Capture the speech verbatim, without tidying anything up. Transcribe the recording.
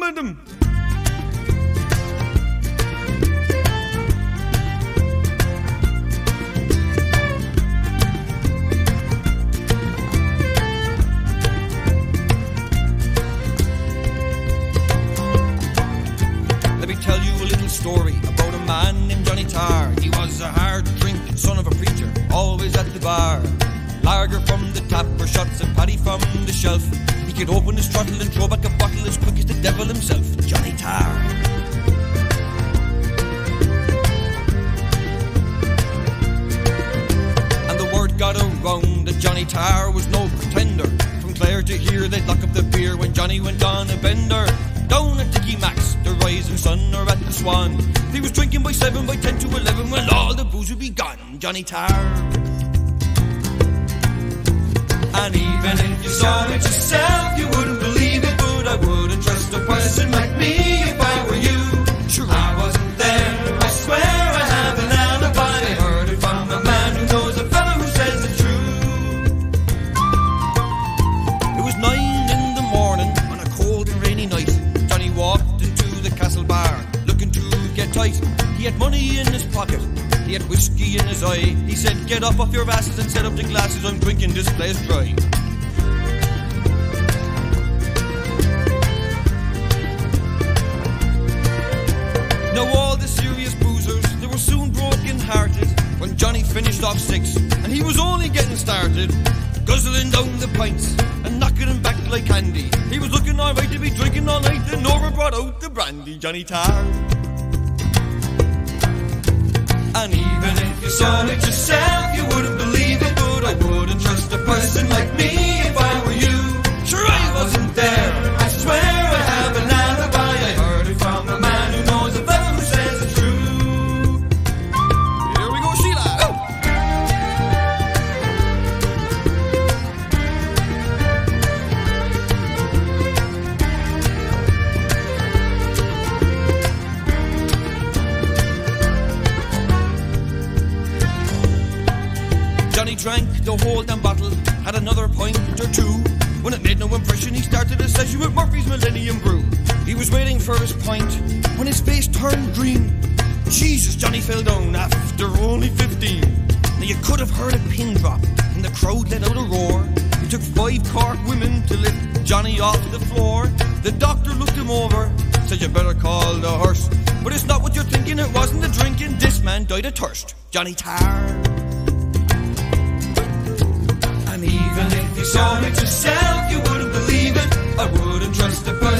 momentum. Let me tell you a little story about a man named Johnny Tarr. He was a hard-drinking son of a preacher, always at the bar. Lager from the tap or shots of paddy from the shelf. He could open his throttle and throw back a bottle as quick as the devil himself. Johnny Tarr. And the word got around that Johnny Tarr was no pretender. From Clare to here they'd lock up the beer when Johnny went on a bender. Down at Dickie Max, the Rising Sun, or at the Swan. He was drinking by seven, by ten to eleven, well all the booze would be gone. Johnny Tarr. And even if you saw it yourself, you wouldn't believe it. But I wouldn't trust a person like me if I were you. Sure, I wasn't there, I swear I have an alibi. I heard it from a man who knows a fellow who says it's true. It was nine in the morning on a cold and rainy night. Johnny walked into the castle bar, looking to get tight. He had money in his pocket, he had whiskey in his eye. He said, get up off your asses and set up the glasses, I'm drinking this place dry. Now all the serious boozers, they were soon broken hearted when Johnny finished off six, and he was only getting started, guzzling down the pints and knocking them back like candy. He was looking alright to be drinking all night, and Nora brought out the brandy. Johnny Tarr. And even if you saw it yourself, you wouldn't believe it. But I wouldn't trust a person like me if I were you. Sure, I wasn't there, I swear I have an alibi. I heard it from a man who knows a fellow who says it's true. Here we go, Sheila. Oh. Johnny drank the whole damn bottle, had another pint or two. When it made no impression, he started a session with Murphy's Millennium Brew. He was waiting for his pint when his face turned green. Jesus, Johnny fell down after only fifteen. Now you could have heard a pin drop and the crowd let out a roar. It took five Cork women to lift Johnny off the floor. The doctor looked him over, said you better call the hearse. But it's not what you're thinking, it wasn't the drinking, this man died of thirst. Johnny Tarr. And even if you saw it yourself, you wouldn't believe it. I wouldn't trust a person